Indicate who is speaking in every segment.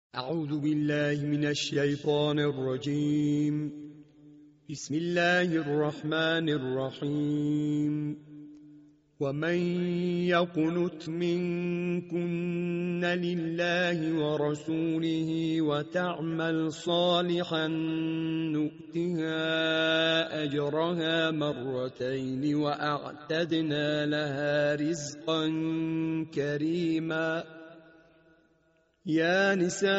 Speaker 1: أعوذ بالله من الشيطان الرجيم. بسم الله الرحمن الرحيم. ومن يقنت منكن لله ورسوله وتعمل صالحا نؤتها أجرها مرتين وأعتدنا لها رزقا كريما. يا نساء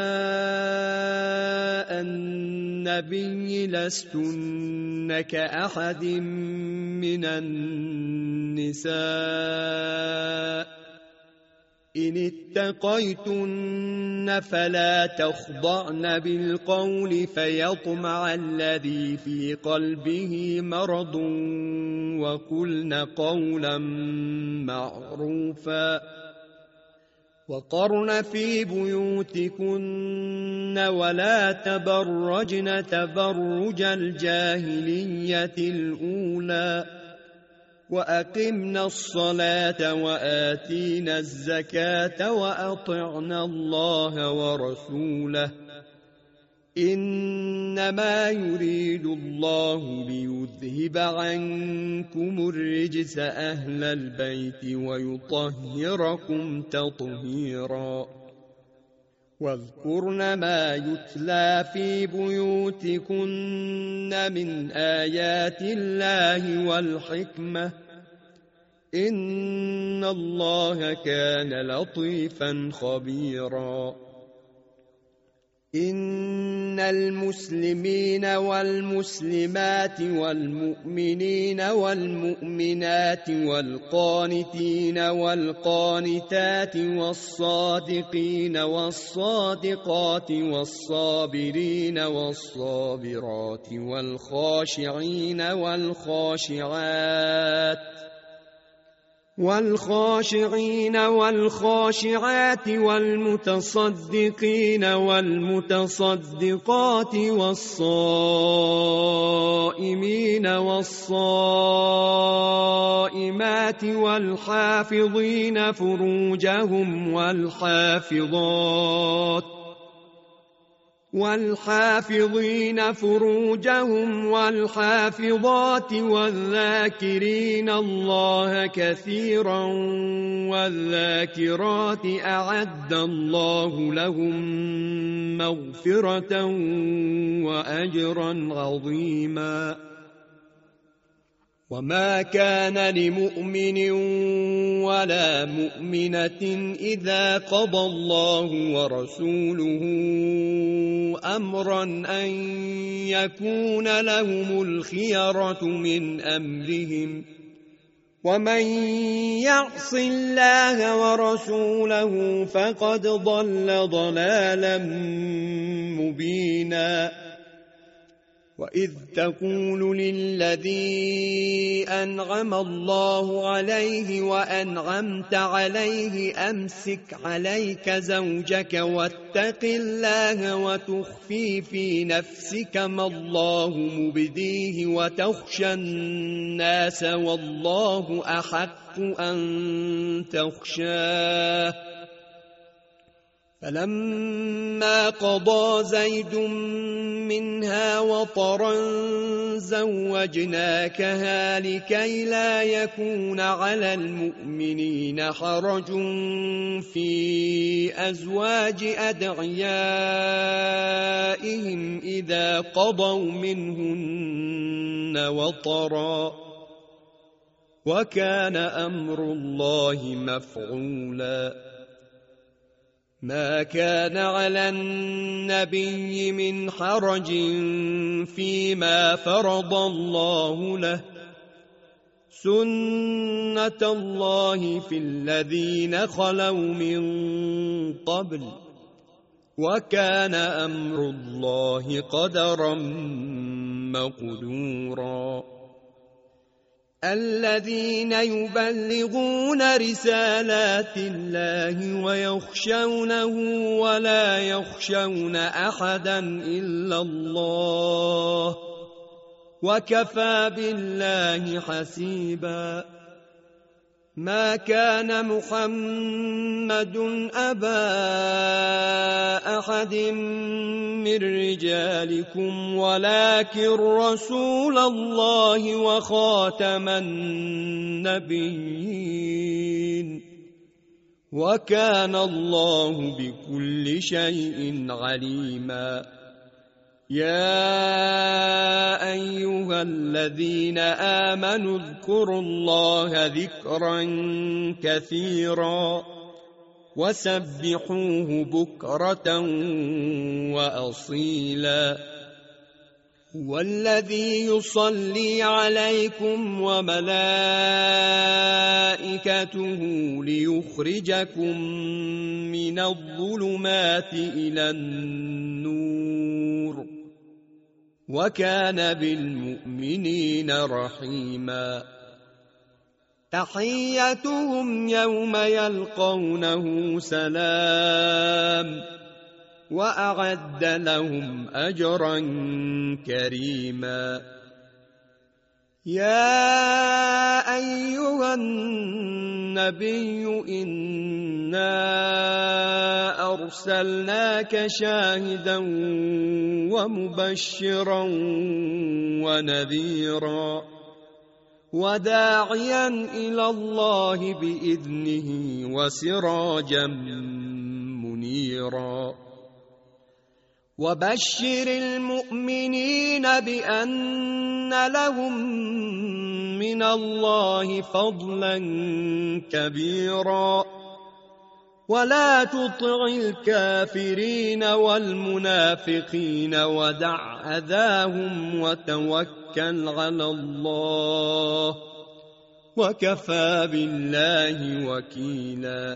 Speaker 1: النبي لستن كأحد من النساء إن اتقيتن فلا تخضعن بالقول فيطمع الذي في قلبه مرض وقلن قولا معروفا. وقرن في بيوتكن ولا تبرجن تبرج الجاهلية الأولى وأقمنا الصلاة وآتينا الزكاة وأطعنا الله ورسوله إنما يريد الله ليذهب عنكم الرجس أهل البيت ويطهركم تطهيرا. واذكرن ما يتلى في بيوتكن من آيات الله والحكمة إن الله كان لطيفا خبيرا. إن المسلمين والمسلمات والمؤمنين والمؤمنات والقانتين والقانتات والصادقين والصادقات والصابرين والصابرات والخاشعين والخاشعات والمتصدقين والمتصدقات والصائمين والصائمات والحافظين فروجهم والحافظات والذاكرين الله كثيرا والذاكرات أعد الله لهم مغفرة وأجرا عظيما. وما كان لمؤمن ولا مؤمنة إذا قضى الله ورسوله أمرا أن يكون لهم الخيرة من أمرهم ومن يعص الله ورسوله فقد ضل ضلالا مبينا. وإذ تقول للذي أنعم الله عليه وأنعمت عليه أمسك عليك زوجك واتق الله وتخفي في نفسك ما الله مبديه وتخشى الناس والله أحق أن تخشاه. فلما قضى زيد منها وطرا زوجناكها لكي لا يكون على المؤمنين حرج في أزواج أدعيائهم إذا قضوا منهن وطرا وكان أمر الله مفعولا. ما كان على النبي من حرج فيما فرض الله له سنة الله في الذين خلوا من قبل وكان أمر الله قدرا مقدورا. الذين يبلغون رسالات الله ويخشونه ولا يخشون أحدا إلا الله وكفى بالله حسيبا. ما كان محمد أبا أحد من رجالكم ولكن رسول الله وخاتم النبيين وكان الله بكل شيء عليما يا أيها الذين آمنوا اذكروا الله ذكرا كثيرا وسبحوه بكرة وأصيلا هو الذي يصلي عليكم وملائكته ليخرجكم من الظلمات إلى النور وكان بالمؤمنين رحيما تحيتهم يوم يلقونه سلام وأعد لهم أجرا كريما يا أيها النبي إنا أرسلناك شاهدا ومبشرا ونذيرا وداعيا إلى الله بإذنه وسراجا منيرا وبشر المؤمنين بأن لهم من الله فضلا كبيرا ولا تطع الكافرين والمنافقين ودع أذاهم وتوكل على الله وكفى بالله وكيلا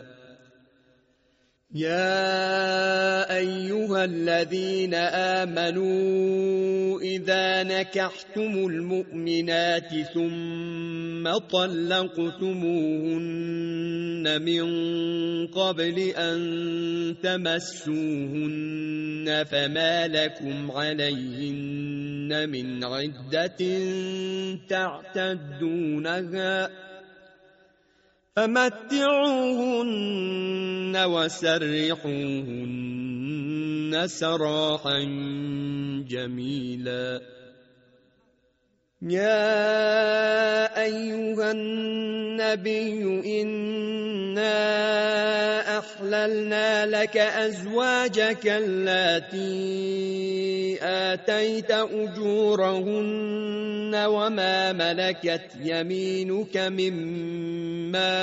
Speaker 1: يا أيها الذين آمنوا إذا نكحتم المؤمنات ثم طلقتموهن من قبل أن تمسوهن فما لكم عليهن من عدة تعتدونها فمتعوهن وسرحوهن سراحا جميلا يا أيها النبي إنا أحللنا لك أزواجك اللاتي آتيت أجورهن وما ملكت يمينك مما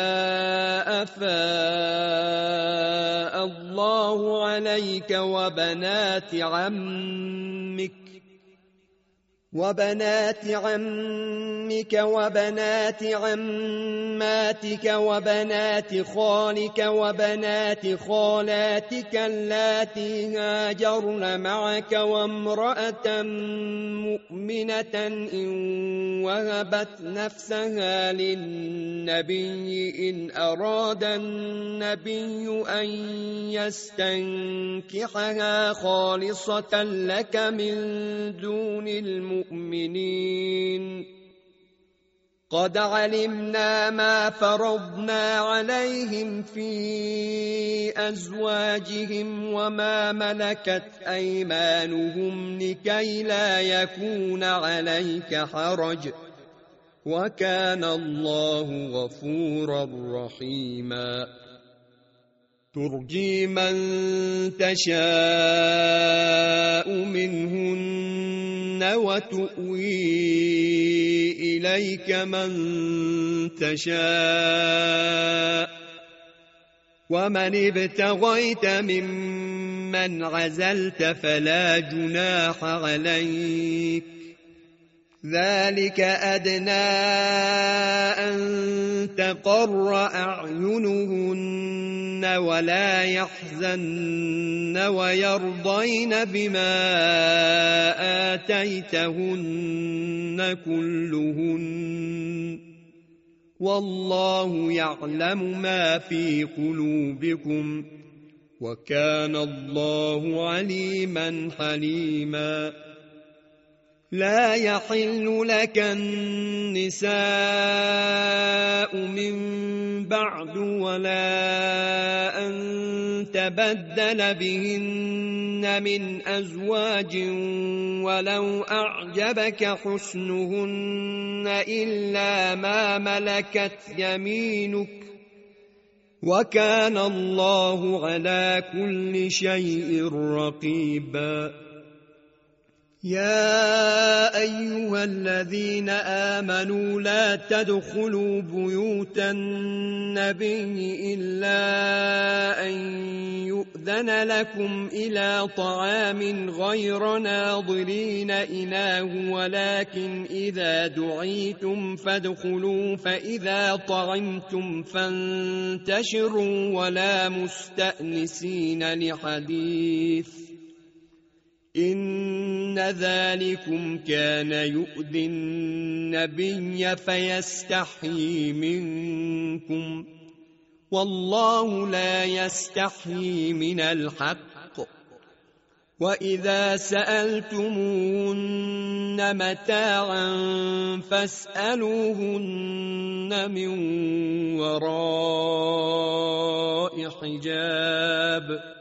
Speaker 1: أفاء الله عليك وبنات عمك وبنات عماتك وبنات خالك وبنات خالاتك اللاتي هاجرن معك وامرأة مؤمنة إن وهبت نفسها للنبي إن أراد النبي أن يستنكحها خالصة لك من دون المؤمنين قد علمنا ما فرضنا عليهم في أزواجهم وما ملكت أيمانهم لكي لا يكون عليك حرج وكان الله غفورا رحيما ترجي من تشاء منهن وتؤوي إليك من تشاء ومن ابتغيت ممن عزلت فلا جناح عليك ذلك أدنى أن تقر أعينهن ولا يحزن ويرضين بما آتيتهن كلهن والله يعلم ما في قلوبكم وكان الله عليما حليما لا يحل لك النساء من بعد ولا أن تبدل بهن من أزواج ولو أعجبك حسنهن إلا ما ملكت يمينك وكان الله على كل شيء رقيبا. يا أيها الذين آمنوا لا تدخلوا بيوت النبي إلا أن يؤذن لكم إلى طعام غير ناظرين إناه ولكن إذا دعيتم فادخلوا فإذا طعمتم فانتشروا ولا مستأنسين لحديث إن ذلكم كان يؤذي النبي فيستحيي منكم والله لا يستحيي من الحق. وإذا سألتموهن متاعا فاسألوهن من وراء حجاب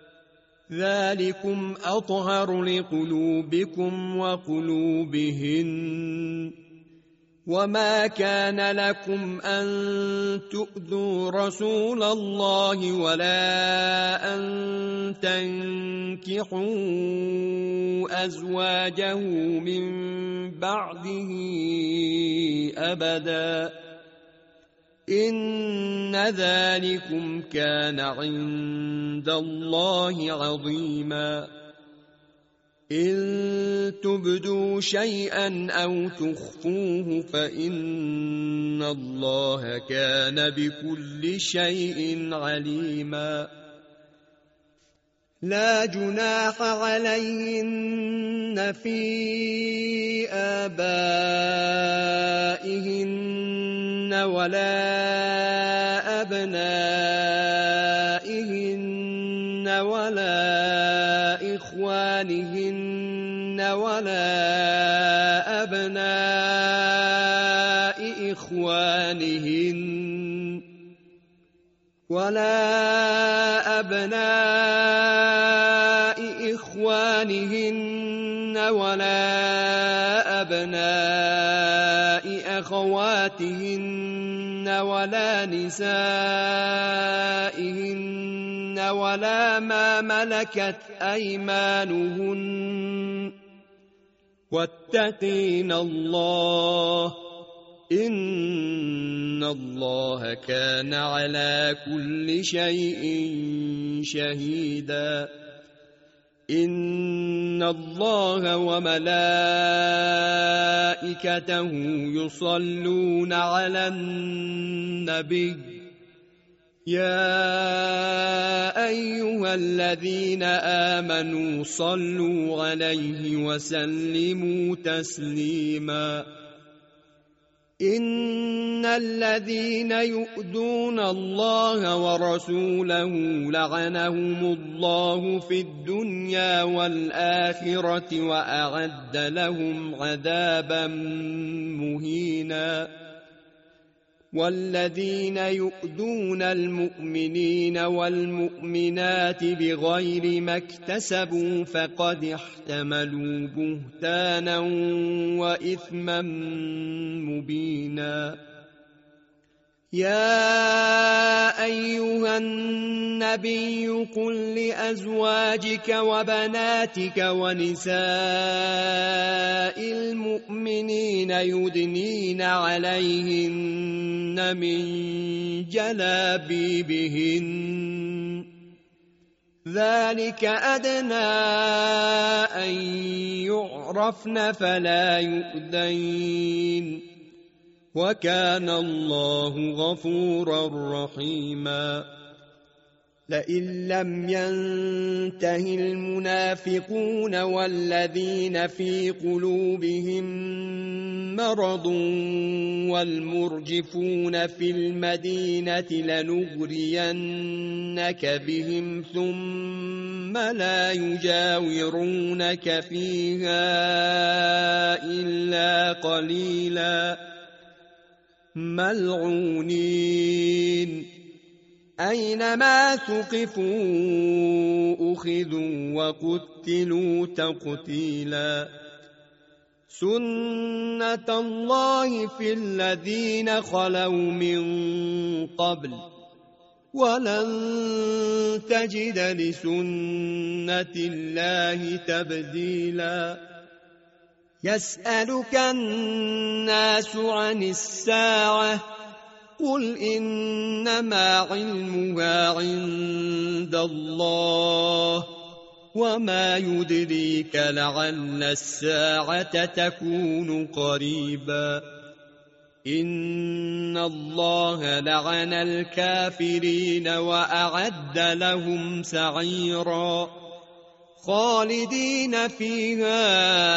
Speaker 1: ذلكم أطهر لقلوبكم وقلوبهن. وما كان لكم أن تؤذوا رسول الله ولا أن تنكحوا أزواجه من بعده أبدا إن ذلكم كان عند الله عظيما. إن تبدوا شيئا أو تخفوه فإن الله كان بكل شيء عليما. لا جناح عليهن في آبائهن ولا أبنائهن ولا إخوانهن ولا أبناء إخوانهن ولا أبناء أخواتهن ولا نسائهن ولا ما ملكت أيمانهن واتقين الله إن الله كان على كل شيء شهيدا. إن الله وملائكته يصلون على النبي يا أيها الذين آمنوا صلوا عليه وسلموا تسليما. إن الذين يؤذون الله ورسوله لعنهم الله في الدنيا والآخرة وأعد لهم عذابا مهينا. والذين يؤذون المؤمنين والمؤمنات بغير ما اكتسبوا فقد احتملوا بهتانا وإثما مبينا. يا أيها النبي قل لأزواجك وبناتك ونساء المؤمنين يدنين عليهن من جلابيبهن ذلك أدنى أن يعرفن فلا يؤذين وكان الله غفورا رحيما. لئن لم ينته المنافقون والذين في قلوبهم مرض والمرجفون في المدينة لنغرينك بهم ثم لا يجاورونك فيها إلا قليلا ملعونين أينما ثقفوا أخذوا وقتلوا تقتيلا سنة الله في الذين خلوا من قبل ولن تجد لسنة الله تبديلا يسألك الناس عن الساعة قل إنما علمها عند الله وما يدريك لعل الساعة تكون قريبا إن الله لعن الكافرين وأعد لهم سعيرا خالدين فيها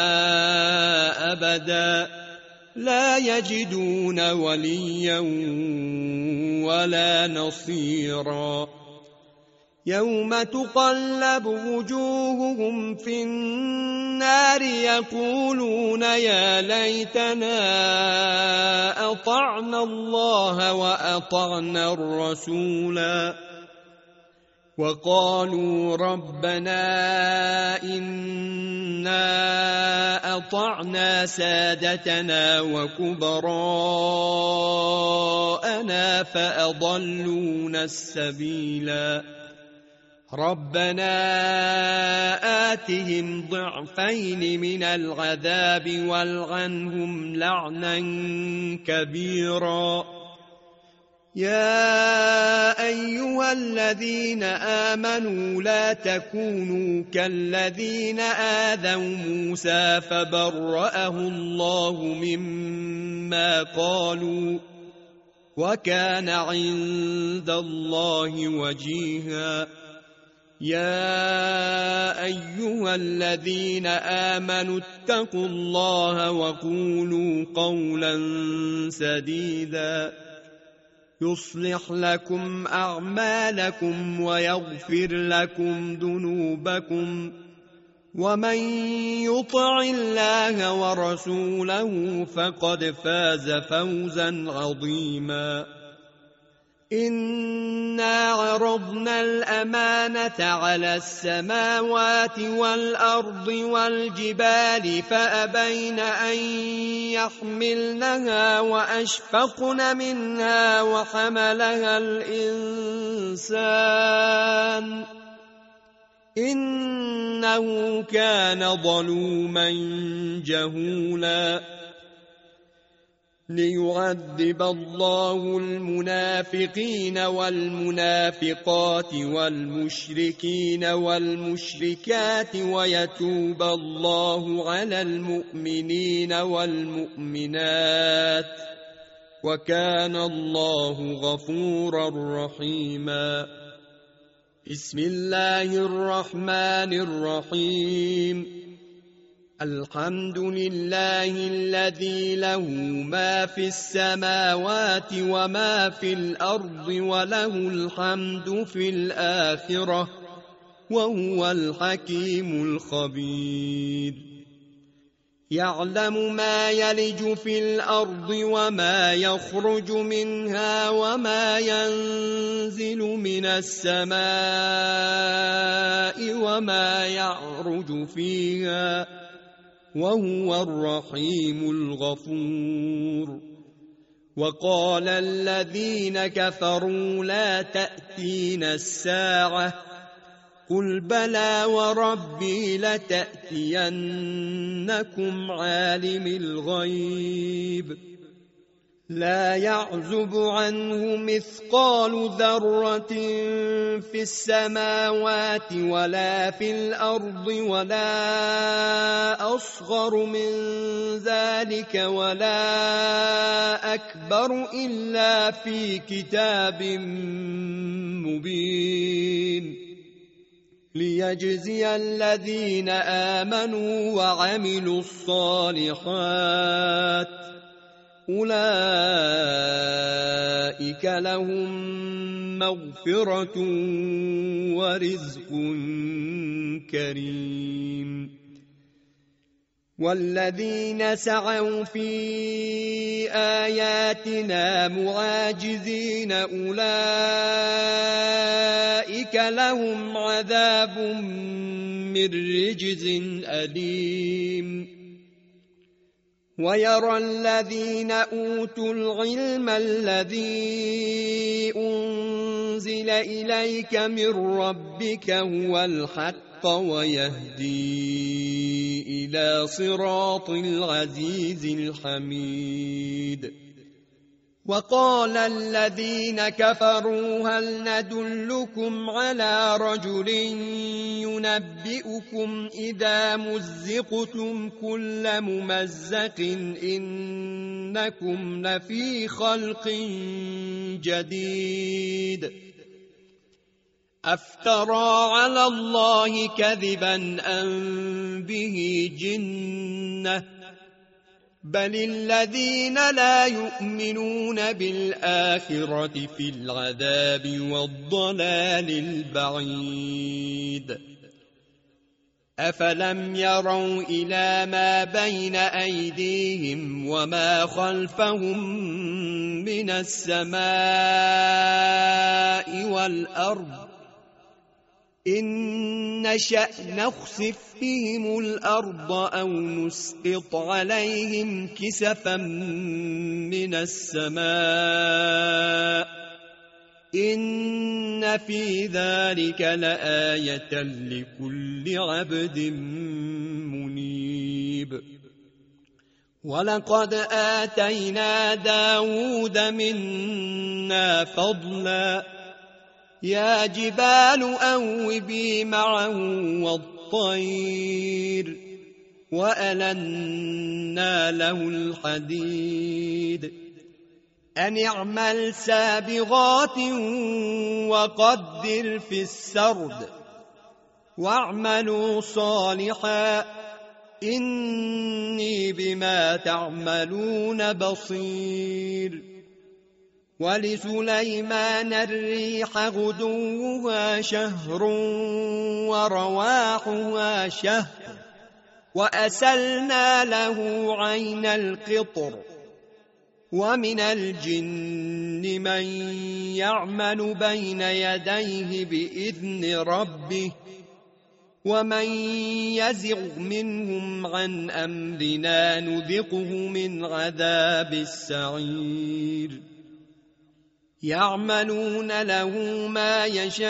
Speaker 1: أبدا لا يجدون وليا ولا نصيرا يوم تقلب وجوههم في النار يقولون يا ليتنا أطعنا الله وأطعنا الرسولا وقالوا ربنا إنا أطعنا سادتنا وكبراءنا فأضلونا السبيلا ربنا آتهم ضعفين من العذاب والعنهم لعنا كبيرا يا أيها الذين آمنوا لا تكونوا كالذين آذوا موسى فبرأه الله مما قالوا وكان عند الله وجيها يا أيها الذين آمنوا اتقوا الله وقولوا قولا سديدا يصلح لكم أعمالكم ويغفر لكم ذنوبكم ومن يطع الله ورسوله فقد فاز فوزا عظيما إنا عرضنا الأمانة على السماوات والأرض والجبال فأبين أن يحملنها وأشفقن منها وحملها الإنسان إنه كان ظلوما جهولا ليعذب الله المنافقين والمنافقات والمشركين والمشركات ويتوب الله على المؤمنين والمؤمنات وكان الله غفورا رحيما بسم الله الرحمن الرحيم الحمد لله الذي له ما في السماوات وما في الأرض وله الحمد في الآخرة وهو الحكيم الخبير يعلم ما يلج في الأرض وما يخرج منها وما ينزل من السماء وما يعرج فيها وهو الرحيم الغفور وقال الذين كفروا لا تأتينا الساعة قل بلى وربي لتأتينكم عالم الغيب لا يعزب عنه مثقال ذرة في السماوات ولا في الأرض ولا أصغر من ذلك ولا أكبر إلا في كتاب مبين ليجزي الذين آمنوا وعملوا الصالحات أولئك لهم مغفرة ورزق كريم والذين سعوا في آياتنا معاجزين أولئك لهم عذاب من رجز أليم ويرى الذين أوتوا العلم الذي أنزل إليك من ربك هو الحق ويهدي إلى صراط العزيز الحميد وقال الذين كفروا هل ندلكم على رجل ينبئكم إذا مزقتم كل ممزق إنكم لفي خلق جديد أفترى على الله كذبا أم به جنة بل الذين لا يؤمنون بالآخرة في العذاب والضلال البعيد أفلم يروا إلى ما بين أيديهم وما خلفهم من السماء والأرض إن نشأ نخسف بهم الأرض أو نسقط عليهم كسفا من السماء إن في ذلك لآية لكل عبد منيب ولقد آتينا داود منا فضلا يا جبال أوبي معه والطير وألنا له الحديد أن اعمل سابغات وقدر في السرد واعملوا صالحا إني بما تعملون بصير ولسليمان الريح غدوها شهر ورواحها شهر وأسلنا له عين القطر ومن الجن من يعمل بين يديه بإذن ربه ومن يزغ منهم عن أمرنا نذقه من عذاب السعير يعملون له ما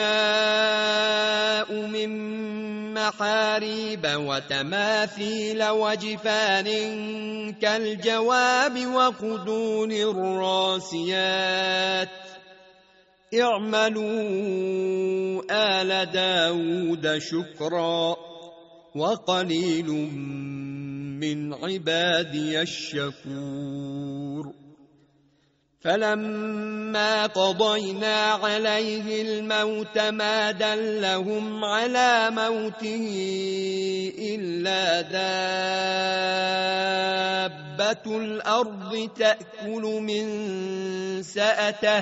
Speaker 1: يشاء من محاريب وتماثيل وجفان كالجواب وقدور الراسيات اعملوا آل داود شكرا وقليل من عبادي الشكور فلما قضينا عليه الموت ما دلهم على موته إلا دابة الأرض تأكل من سأته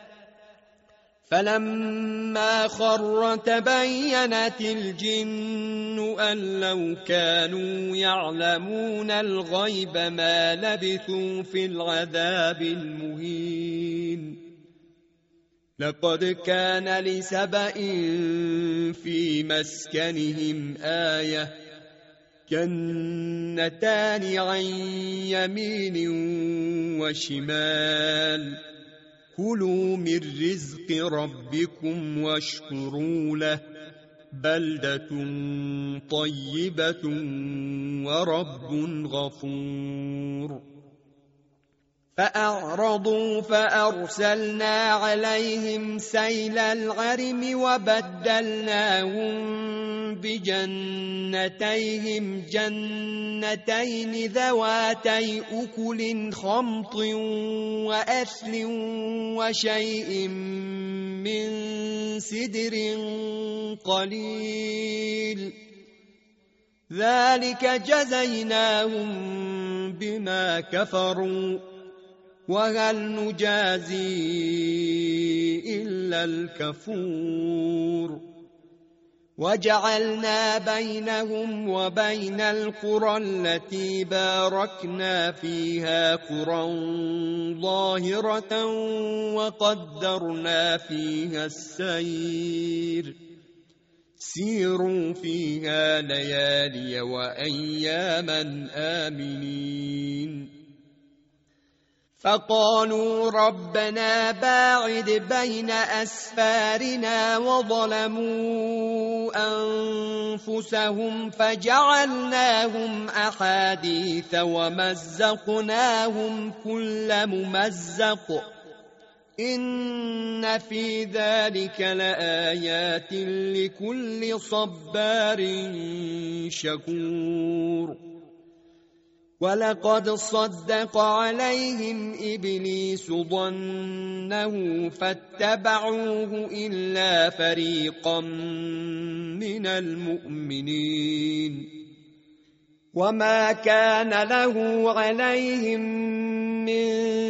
Speaker 1: فلما خر تبينت الجن أن لو كانوا يعلمون الغيب ما لبثوا في العذاب المهين لقد كان لسبأ في مسكنهم آية جنتان عن يمين وشمال كلوا من رزق ربكم واشكروا له بلدة طيبة ورب غفور فأعرضوا فأرسلنا عليهم سيل العرم وبدلناهم بجنتيهم جنتين ذواتي أكل خمط وأثل وشيء من سدر قليل ذلك جزيناهم بما كفروا وهل نجازي إلا الكفور وجعلنا بينهم وبين القرى التي باركنا فيها قرى ظاهرة وقدرنا فيها السير سيروا فيها ليالي وأياما آمنين فقالوا ربنا باعد بين أسفارنا وظلموا أنفسهم فجعلناهم أحاديث ومزقناهم كل ممزق إن في ذلك لآيات لكل صبار شكور ولقد صدق عليهم إبليس ظنه فاتبعوه إلا فريقا من المؤمنين وما كان له عليهم من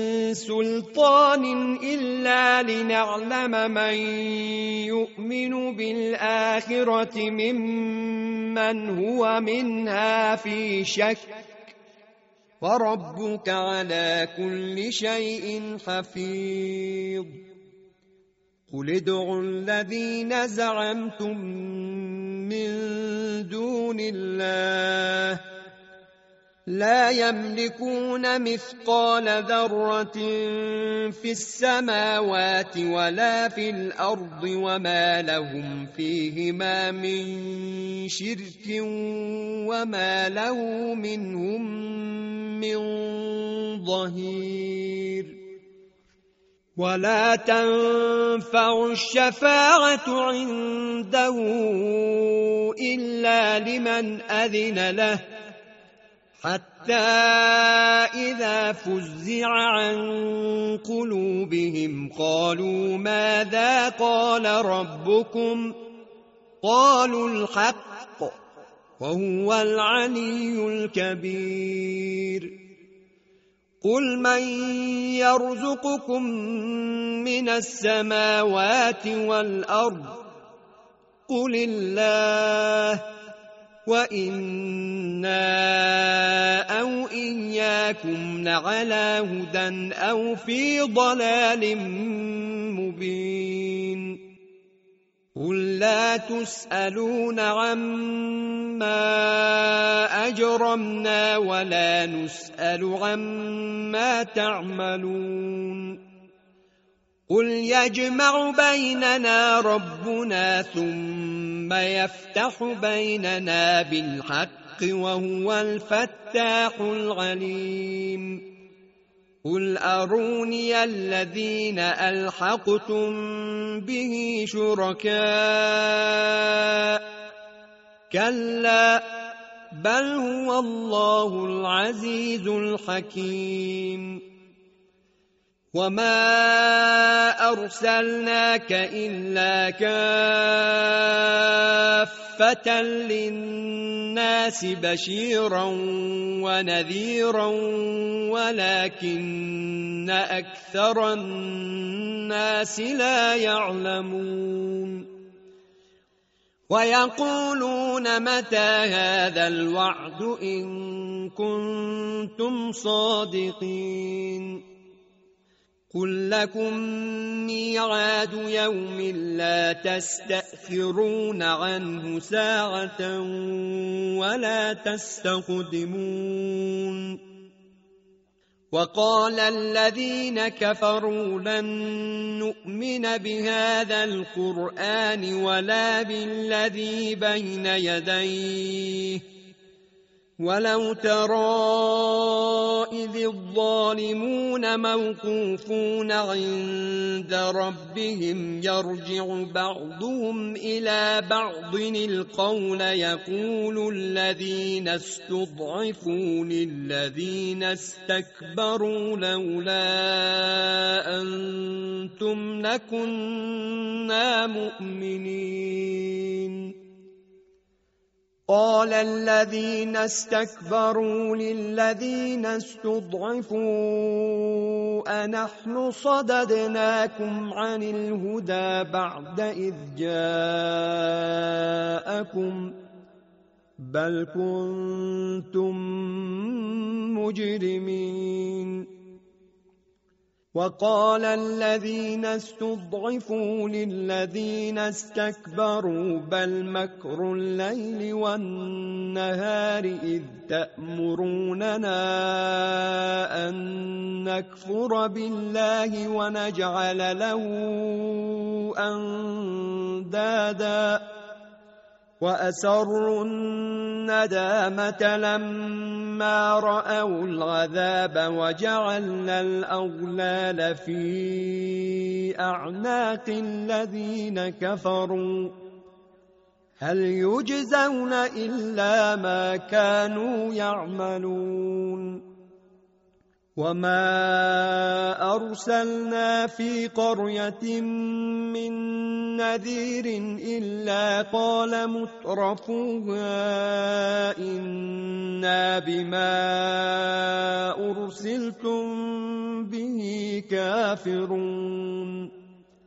Speaker 1: سلطان إلا لنعلم من يؤمن بالآخرة ممن هو منها في شك وربك على كل شيء حفيظ قل ادعوا الذين زعمتم من دون الله لا يملكون مثقال ذرة في السماوات ولا في الأرض وما لهم فيهما من شرك وما له منهم من ظهير ولا تنفع الشفاعة عنده إلا لمن أذن له حتى إذا فزع عن قلوبهم قالوا ماذا قال ربكم قالوا الحق وهو العلي الكبير قل من يرزقكم من السماوات والأرض قل الله وإنا أو إياكم لعلى هدى أو في ضلال مبين قل لا تسألون عما أجرمنا ولا نسأل عما تعملون قل يجمع بيننا ربنا ثم يفتح بيننا بالحق وهو الفتاح العليم قل أروني الذين ألحقتم به شركاء كلا بل هو الله العزيز الحكيم وما أرسلناك إلا كافة للناس بشيرا ونذيرا ولكن أكثر الناس لا يعلمون ويقولون متى هذا الوعد إن كنتم صادقين قل لكم ميعاد يوم لا تستأخرون عنه ساعة ولا تستقدمون وقال الذين كفروا لن نؤمن بهذا القرآن ولا بالذي بين يديه ولو ترى إذ الظالمون موقوفون عند ربهم يرجع بعضهم إلى بعض القول يقول الذين استضعفوا للذين استكبروا لولا أنتم لكنا مؤمنين. قال الذين استكبروا للذين استضعفوا أنحن صددناكم عن الهدى بعد إذ جاءكم بل كنتم مجرمين. وقال الذين استضعفوا للذين استكبروا بل مكر الليل والنهار إذ تأمروننا أن نكفر بالله ونجعل له أندادا وأسروا الندامة لما رأوا العذاب وجعلنا الأغلال في أعناق الذين كفروا هل يجزون إلا ما كانوا يعملون. وما أرسلنا في قرية من نذير إلا قال مترفوها إنا بما أرسلتم به كافرون.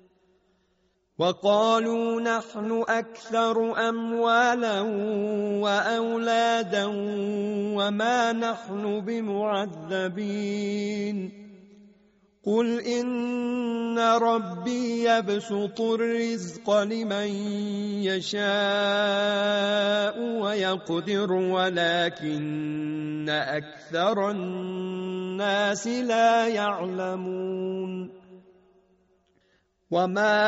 Speaker 1: وقالوا نحن أكثر أموالا وأولادا وما نحن بمعذبين. قل إن ربي يبسط الرزق لمن يشاء ويقدر ولكن أكثر الناس لا يعلمون. وما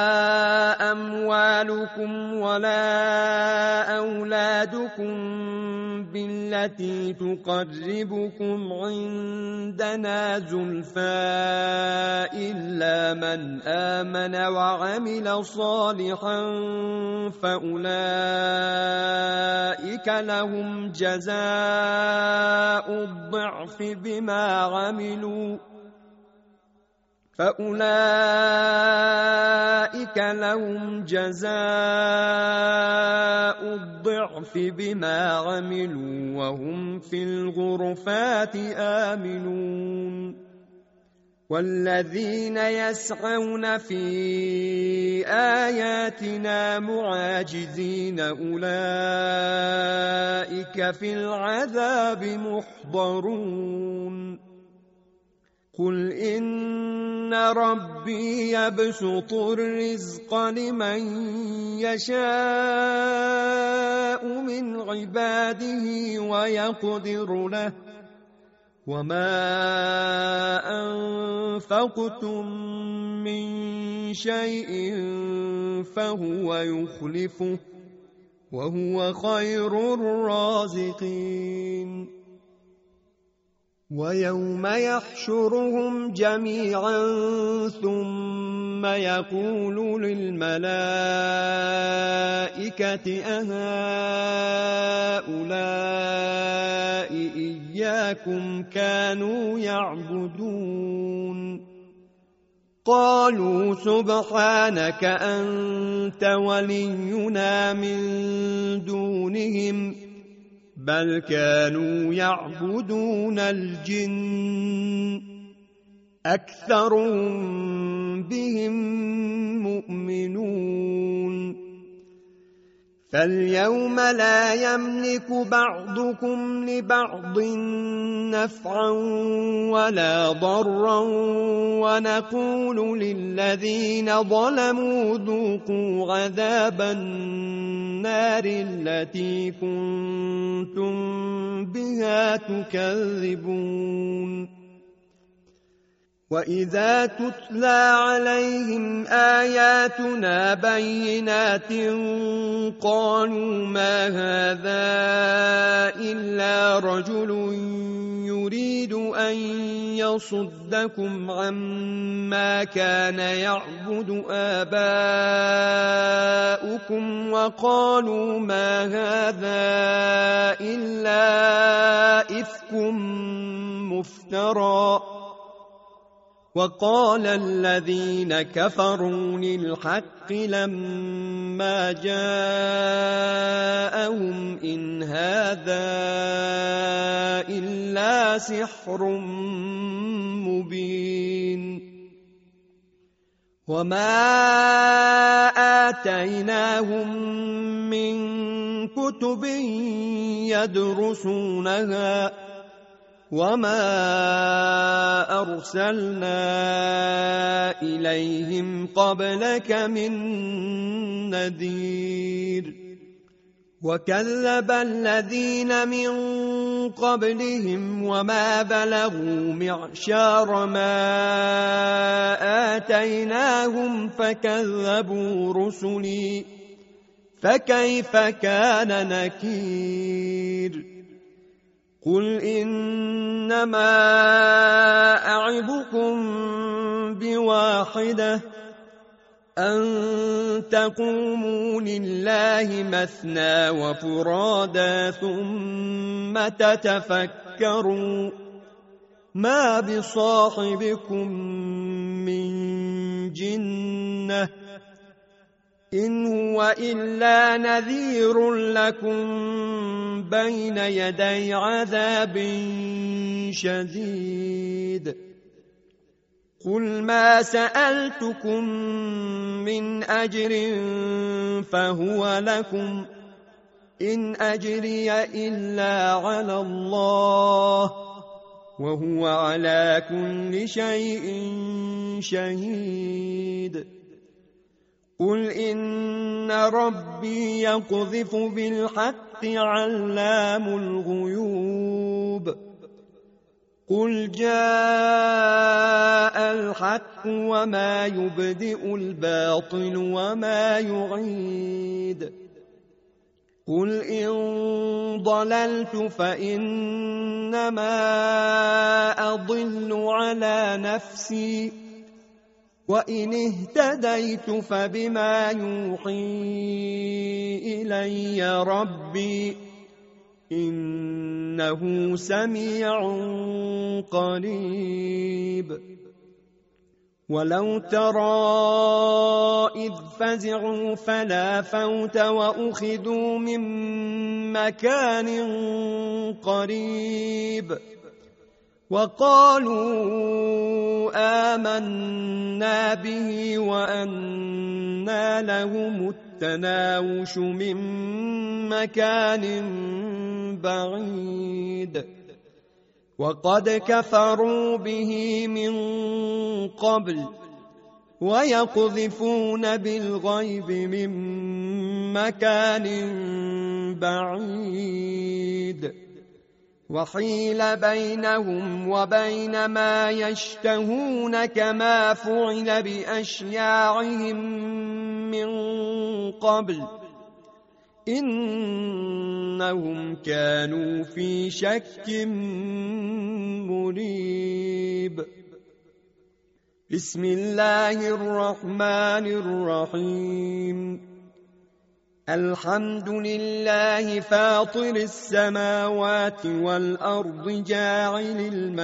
Speaker 1: أموالكم ولا أولادكم بالتي تقربكم عندنا زلفى إلا من آمن وعمل صالحا فأولئك لهم جزاء الضعف بما عملوا وهم في الغرفات آمنون. والذين يسعون في آياتنا معاجزين أولئك في العذاب محضرون. قل إن ربي يبسط الرزق لمن يشاء من عباده ويقدر له وما أنفقتم من شيء فهو يخلفه وهو خير الرازقين. ويوم يحشرهم جميعا ثم يقول للملائكة أهؤلاء إياكم كانوا يعبدون قالوا سبحانك أنت ولينا من دونهم بل كانوا يعبدون الجن أكثرهم بهم مؤمنون. فاليوم لا يملك بعضكم لبعض نفعا ولا ضرا ونقول للذين ظلموا ذوقوا عذاب النار التي كنتم بها تكذبون. وإذا تتلى عليهم آياتنا بينات قالوا ما هذا إلا رجل يريد أن يصدكم عما كان يعبد آباؤكم وقالوا ما هذا إلا إفك مفترى. وقال الذين كفروا للحق لما جاءهم إن هذا إلا سحر مبين. وما آتيناهم من كتب يدرسونها وما أرسلنا إليهم قبلك من نذير. وكذب الذين من قبلهم وما بلغوا معشار ما آتيناهم فكذبوا رسلي فكيف كان نكير. قل إنما أعظكم بواحدة أن تقوموا لله مثنى وفرادا ثم تتفكروا ما بصاحبكم من جنة إن هو إلا نذير لكم بين يدي عذاب شديد. قل ما سألتكم من أجر فهو لكم إن أجري إلا على الله وهو على كل شيء شهيد. قل إن ربي يقذف بالحق علام الغيوب. قل جاء الحق وما يبدئ الباطل وما يعيد. قل إن ضللت فإنما أضل على نفسي وإن اهتديت فبما يوحي إلي ربي إنه سميع قريب. ولو ترى إذ فزعوا فلا فوت وأخذوا من مكان قريب وقالوا آمنا به وأنى لهم التناوش من مكان بعيد وقد كفروا به من قبل ويقذفون بالغيب من مكان بعيد وحيل بينهم وبين ما يشتهون كما فعل بأشياعهم من قبل إنهم كانوا في شك مريب. بسم الله الرحمن الرحيم. الحمد لله فاطر السماوات والأرض جاعل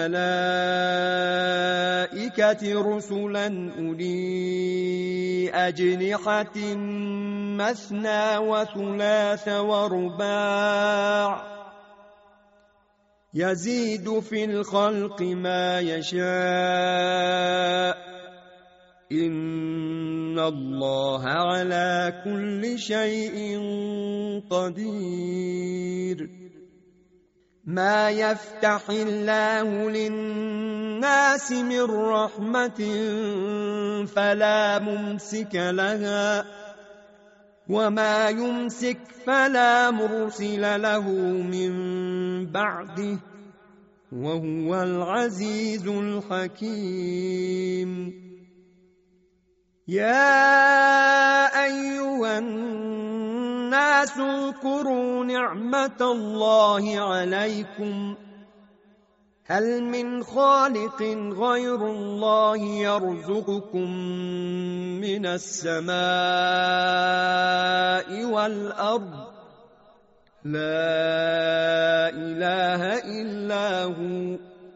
Speaker 1: الملائكة رسلا أولي أجنحة مثنى وثلاث ورباع يزيد في الخلق ما يشاء إن الله على كل شيء قدير. ما يفتح الله للناس من رحمة فلا ممسك لها وما يمسك فلا مرسل له من بعده وهو العزيز الحكيم. يا أيها الناس اذكروا نعمة الله عليكم هل من خالق غير الله يرزقكم من السماء والأرض لا إله إلا هو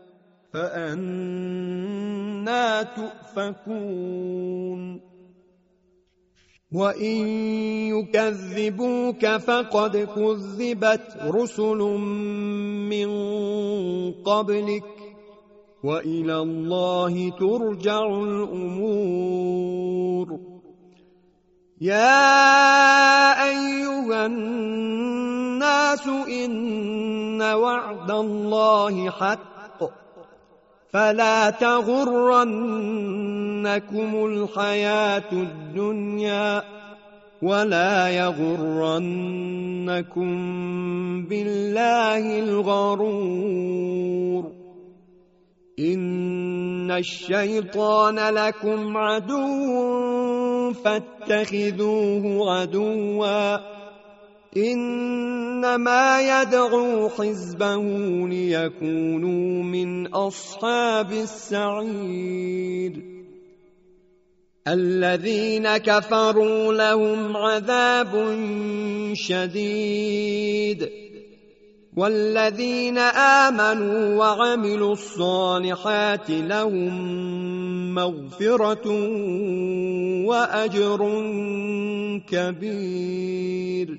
Speaker 1: فأنى تؤفكون وإن يكذبوك فقد كذبت رسل من قبلك وإلى الله ترجع الأمور يا أيها الناس إن وعد الله حق فلا تغرنكم الحياة الدنيا ولا يغرنكم بالله الغرور إن الشيطان لكم عدو فاتخذوه عدوا إنما يدعو حزبه ليكونوا من أصحاب السعير الذين كفروا لهم عذاب شديد والذين آمنوا وعملوا الصالحات لهم مغفرة وأجر كبير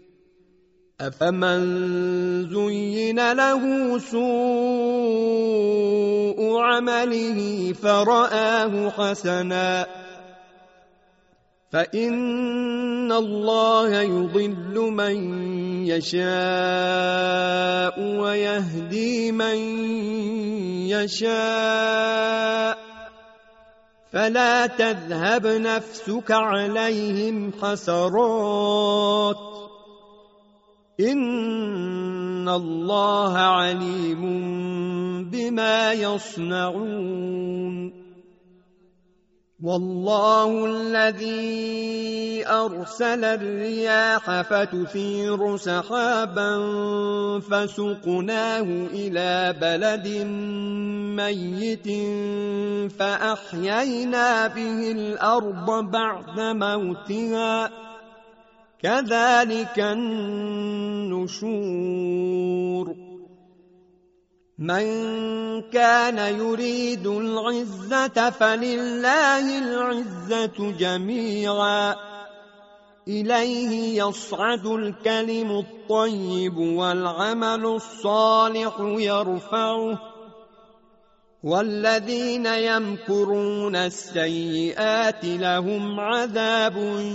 Speaker 1: أفمن زين له سوء عمله فرآه حسنا فإن الله يضل من يشاء ويهدي من يشاء فلا تذهب نفسك عليهم حسرات إن الله عليم بما يصنعون والله الذي أرسل الرياح فتثير سحابا فسقناه إلى بلد ميت فأحيينا به الأرض بعد موتها كذلك النشور من كان يريد العزة فلله العزة جميعا إليه يصعد الكلم الطيب والعمل الصالح يرفعه والذين يمكرون السيئات لهم عذاب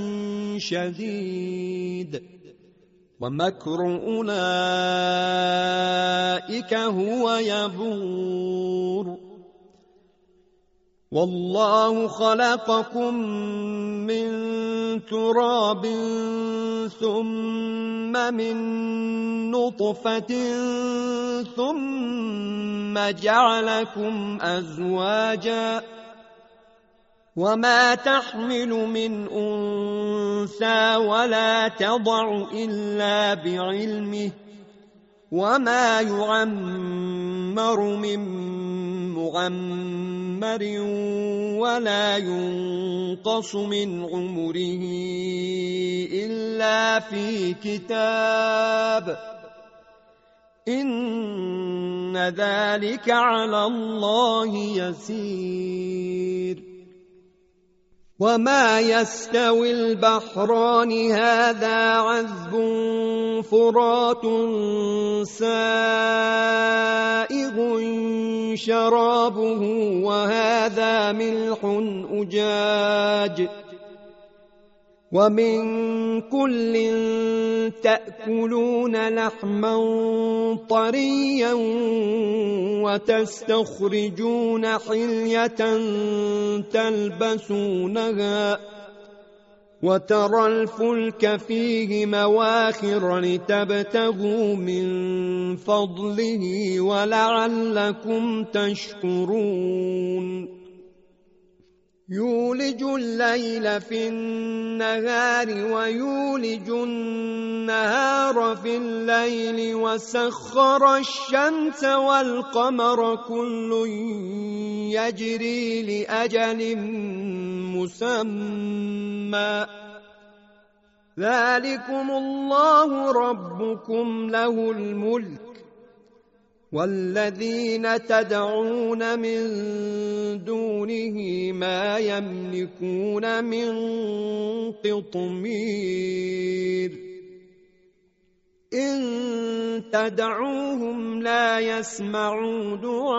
Speaker 1: شديد ومكر أولئك هو يبور والله خلقكم من تراب ثم من نطفة ثم جعلكم أزواجا وما تحمل من أنثى ولا تضع إلا بعلمه وما يعمر من مغمر ولا ينقص من عمره إلا في كتاب إن ذلك على الله يسير وما يستوي البحران هذا عذب فرات سائغ شرابه وهذا ملح أجاج ومن كل تأكلون لحما طريا وتستخرجون حلية تلبسونها وترى الفلك فيه مواخر لتبتغوا من فضله ولعلكم تشكرون يولج الليل في النهار ويولج النهار في الليل وسخر الشمس والقمر كل يجري لأجل مسمى ذلكم الله ربكم له الملك والذين تدعون من دونه ما يملكون من قطمير إن تدعوهم لا يسمعوا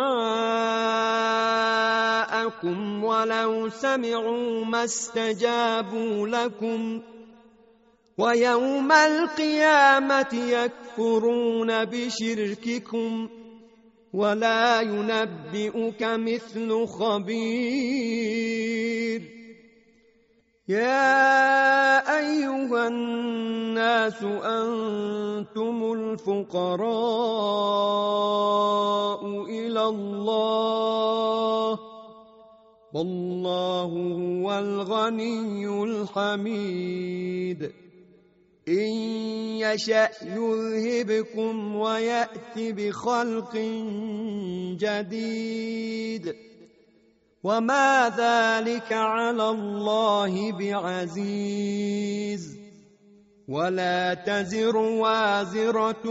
Speaker 1: دعاءكم ولو سمعوا ما استجابوا لكم ويوم القيامة يكفرون بشرككم ولا ينبئك مثل خبير يا أيها الناس أنتم الفقراء إلى الله والله هو الغني الحميد إن يشأ يذهبكم ويأت بخلق جديد وما ذلك على الله بعزيز ولا تزر وازرة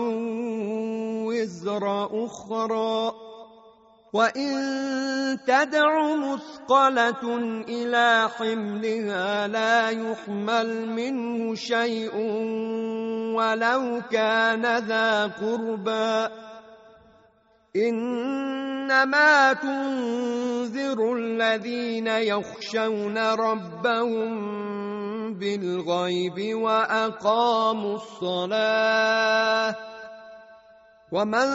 Speaker 1: وزر أخرى وإن تدع مثقلة إلى حملها لا يحمل منه شيء ولو كان ذا قربى إنما تنذر الذين يخشون ربهم بالغيب وأقاموا الصلاة ومن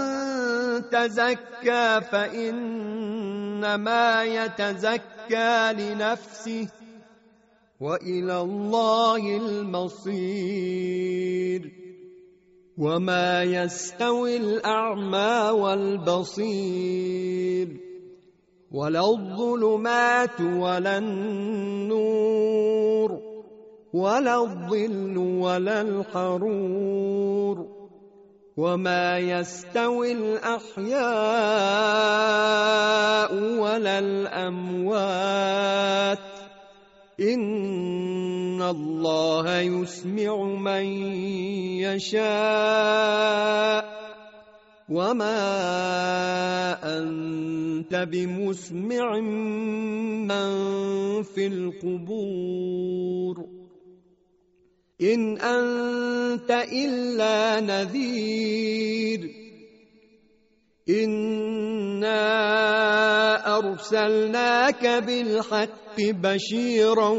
Speaker 1: تزكى فإنما يتزكى لنفسه وإلى الله المصير وما يستوي الأعمى والبصير ولا الظلمات ولا النور ولا الظل ولا الحرور وما يستوي الأحياء ولا الأموات إن الله يسمع من يشاء وما أنت بمسمع من في القبور إن أنت إلا نذير إنا أرسلناك بالحق بشيرا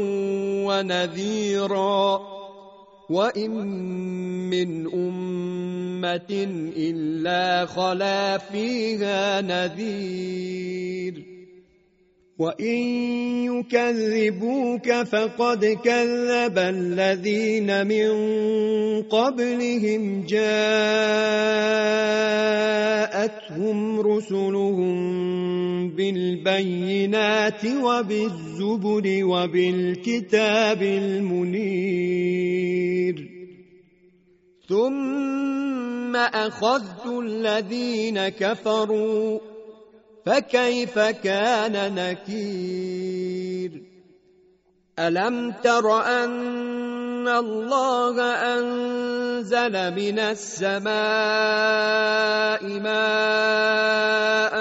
Speaker 1: ونذيرا وإن من أمة إلا خلا فيها نذير وإن يكذبوك فقد كذب الذين من قبلهم جاءتهم رسلهم بالبينات وبالزبر وبالكتاب المنير ثم أخذت الذين كفروا فكيف كان نكير ألم تر أن الله أنزل من السماء ماء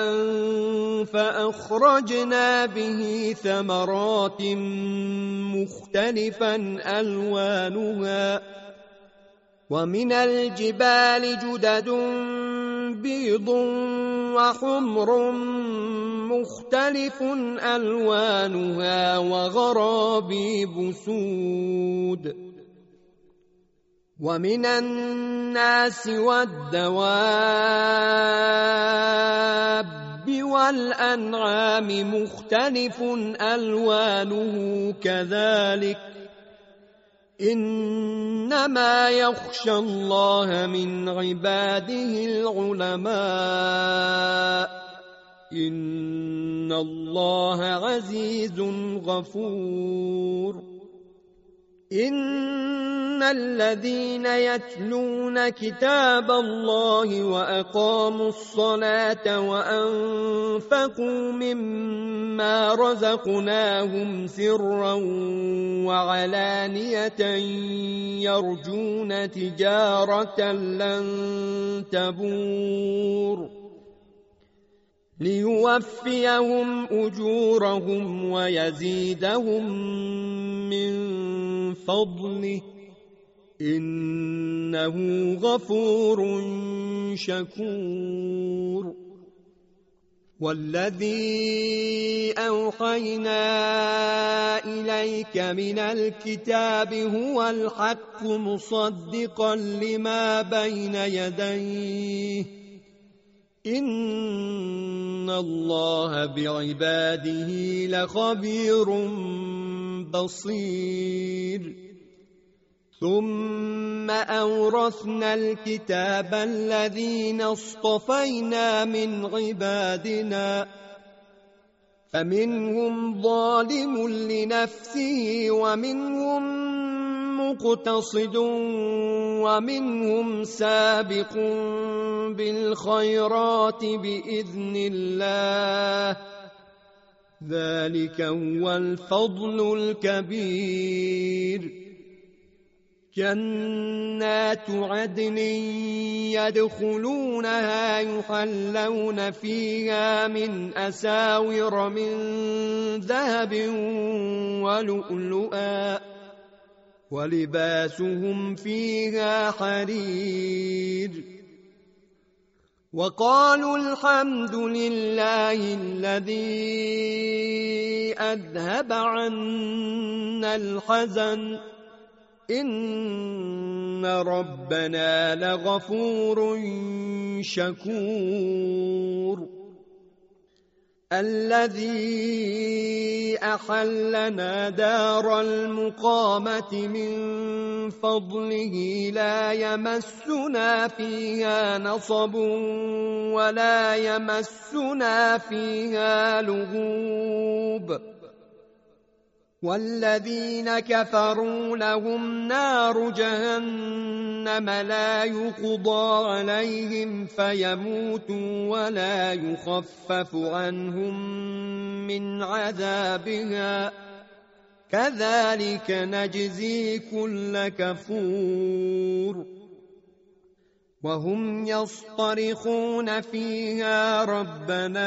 Speaker 1: فأخرجنا به ثمرات مختلفا ألوانها ومن الجبال جدد بيض وحمر مختلف ألوانها وغرابيب سود ومن الناس والدواب والأنعام مختلف ألوانه كذلك إنما يخشى الله من عباده العلماء إن الله عزيز غفور إن الذين يتلون كتاب الله وأقاموا الصلاة وأنفقوا مما رزقناهم سرا وعلانية يرجون تجارة لن تبور ليوفيهم أجورهم ويزيدهم من فضله إنه غفور شكور والذي أوحينا إليك من الكتاب هو الحق مصدقا لما بين يديه إن الله بعباده لخبير بصير ثم أورثنا الكتاب الذين اصطفينا من عبادنا فمنهم ظالم لنفسه ومنهم مقتصد ومنهم سابق بالخيرات بإذن الله ذلك هو الفضل الكبير جنات عدن يدخلونها يحلون فيها من أساور من ذهب ولؤلؤا ولباسهم فيها حرير وقالوا الحمد لله الذي أذهب عنا الحزن إن ربنا لغفور شكور الذي أحلنا دار المقامة من فضله لا يمسنا فيها نصب ولا يمسنا فيها لغوب والذين كفروا لهم نار جهنم لا يقضى عليهم فيموتوا ولا يخفف عنهم من عذابها كذلك نجزي كل كفور وهم يصطرخون فيها ربنا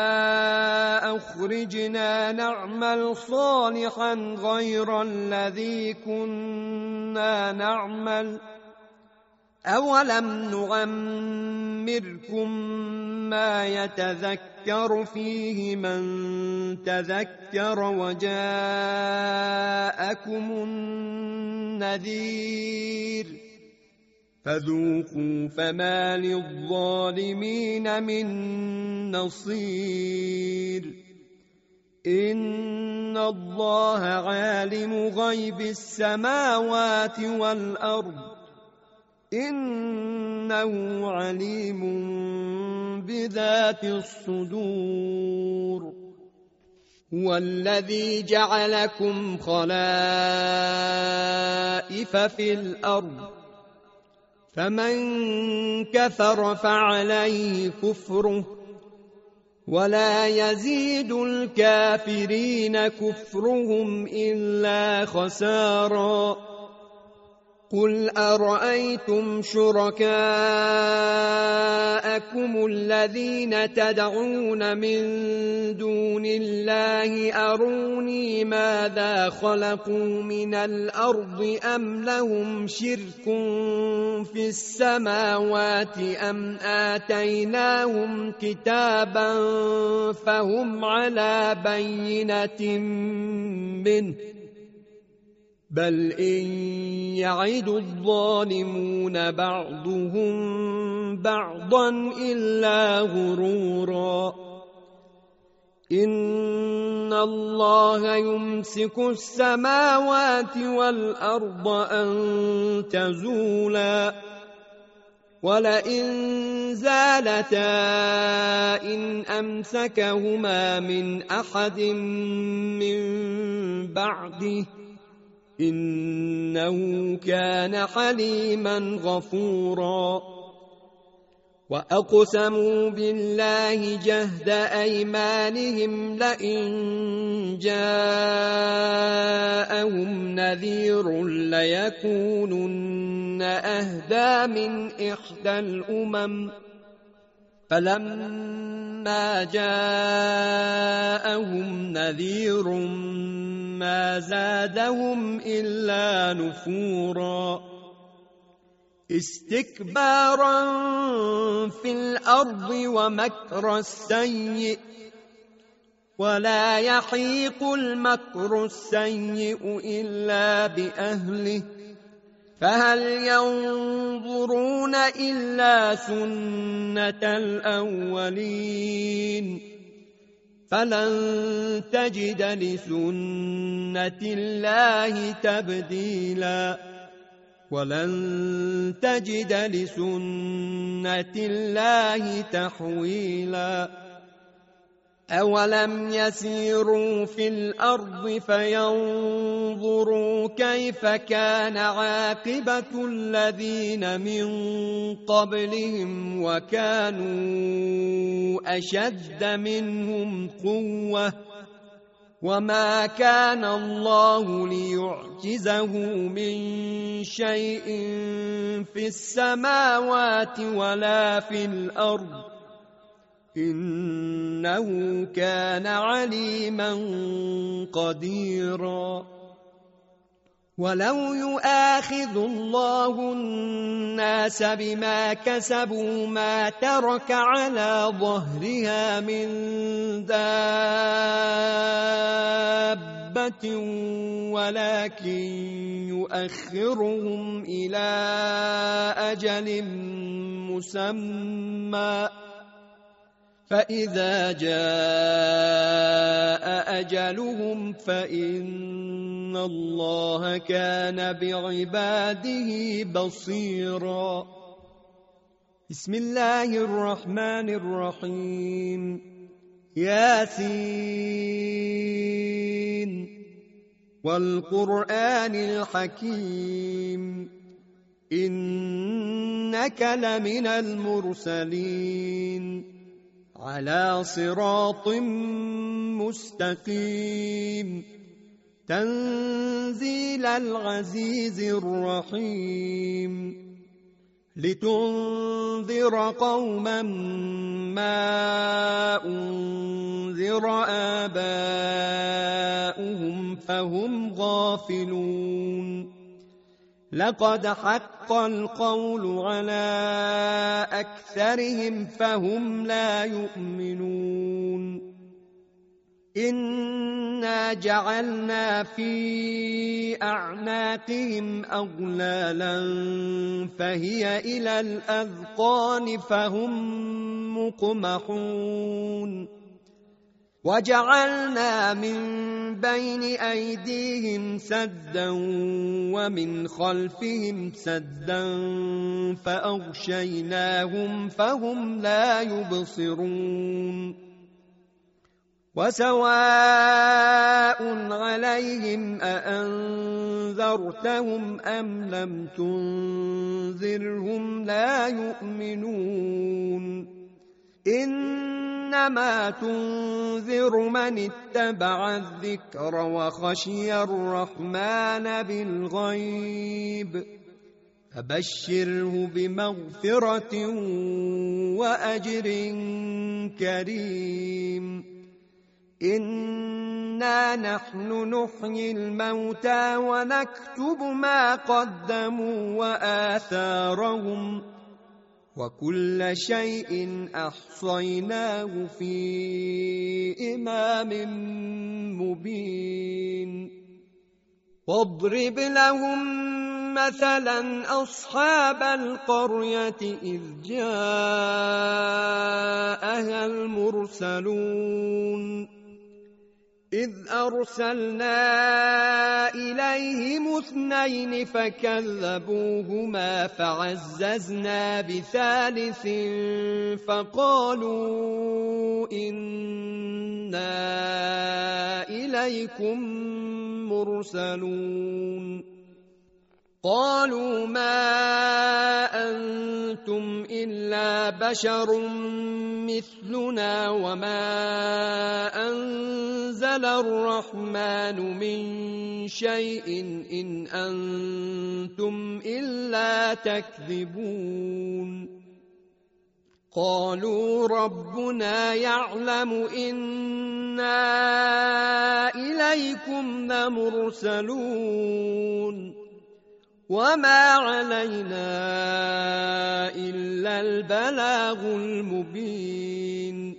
Speaker 1: أخرجنا نعمل صالحا غير الذي كنا نعمل أولم نعمركم ما يتذكر فيه من تذكر وجاءكم النذير فذوقوا فما للظالمين من نصير إن الله عالم غيب السماوات والأرض إنه عليم بذات الصدور هو الذي جعلكم خلائف في الأرض فمن كفر فعليه كفره ولا يزيد الكافرين كفرهم إلا خسارا قل أرأيتم شركاءكم الذين تدعون من دون الله أروني ماذا خلقوا من الأرض أم لهم شرك في السماوات أم آتيناهم كتابا فهم على بينة منه بل إن يعد الظالمون بعضهم بعضا إلا غرورا إن الله يمسك السماوات والأرض أن تزولا ولئن زالتا إن أمسكهما من أحد من بعده إنه كان حليما غفورا وأقسموا بالله جهد أيمانهم لئن جاءهم نذير ليكونن أهدى من إحدى الأمم فلما جاءهم نذير ما زادهم إلا نفورا استكبارا في الأرض ومكر السيء ولا يحيق المكر السيء إلا بأهله فهل ينظرون إلا سنة الأولين فلن تجد لسنة الله تبديلا ولن تجد لسنة الله تحويلا أولم يسيروا في الأرض فينظروا كيف كان عاقبة الذين من قبلهم وكانوا أشد منهم قوة وما كان الله ليعجزه من شيء في السماوات ولا في الأرض إنه كان عليما قديرا ولو يؤاخذ الله الناس بما كسبوا ما ترك على ظهرها من دابة ولكن يؤخرهم إلى أجل مسمى فإذا جاء أجلهم فإن الله كان بعباده بصيرا بسم الله الرحمن الرحيم ياسين والقرآن الحكيم إنك لمن المرسلين على صراط مستقيم تنزيل العزيز الرحيم لتنذر قوما ما أنذر آباؤهم فهم غافلون لقد حق القول على أكثرهم فهم لا يؤمنون إنا جعلنا في أعناقهم أغلالا فهي إلى الأذقان فهم مقمحون وجعلنا من بين أيديهم سدا ومن خلفهم سدا فأغشيناهم فهم لا يبصرون وسواء عليهم أأنذرتهم أم لم تنذرهم لا يؤمنون إنما تنذر من اتبع الذكر وخشي الرحمن بالغيب فبشره بمغفرة وأجر كريم إنا نحن نحيي الموتى ونكتب ما قدموا وآثارهم وكل شيء أحصيناه في إمام مبين واضرب لهم مثلا أصحاب القرية إذ جاءها المرسلون إذ أرسلنا إليهم اثنين فكذبوهما فعززنا بثالث فقالوا إنا إليكم مرسلون قالوا ما أنتم إلا بشر مثلنا وما أنزل الرحمن من شيء إن أنتم إلا تكذبون قالوا ربنا يعلم إنا إليكم لمرسلون وما علينا إلا البلاغ المبين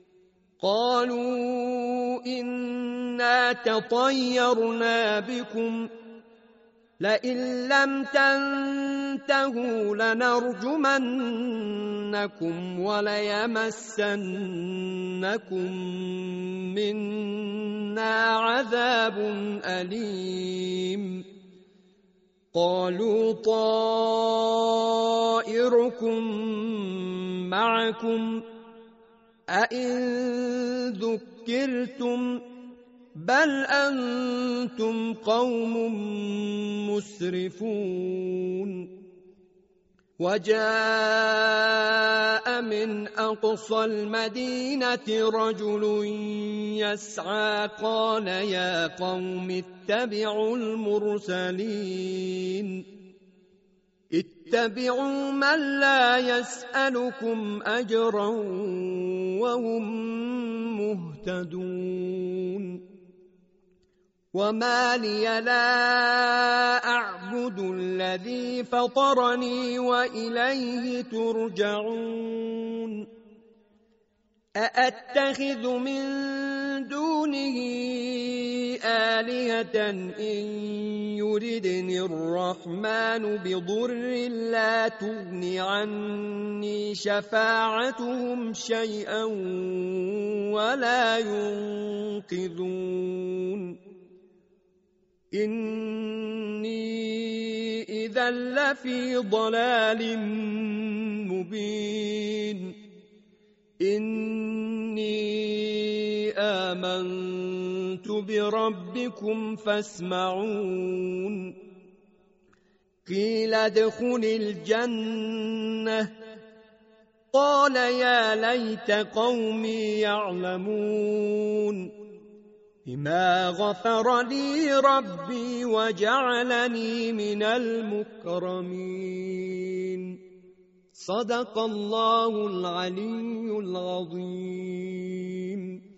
Speaker 1: قالوا إنا تطيرنا بكم لئن لم تنتهوا لنرجمنكم وليمسنكم منا عذاب أليم قالوا طائركم معكم أئن ذكرتم بل أنتم قوم مسرفون وجاء من أقصى المدينة رجل يسعى قال يا قوم اتبعوا المرسلين اتبعوا من لا يسألكم أجرا وهم مهتدون وما لي لا أعبد الذي فطرني وإليه ترجعون أأتخذ من دونه آلهة إن يردني الرحمن بضر لا تغن عني شفاعتهم شيئا ولا ينقذون إني إذا لفي ضلال مبين إني آمنت بربكم فاسمعون قيل ادخل الجنة قال يا ليت قومي يعلمون بما غفر لي ربي وجعلني من المكرمين صدق الله العلي العظيم.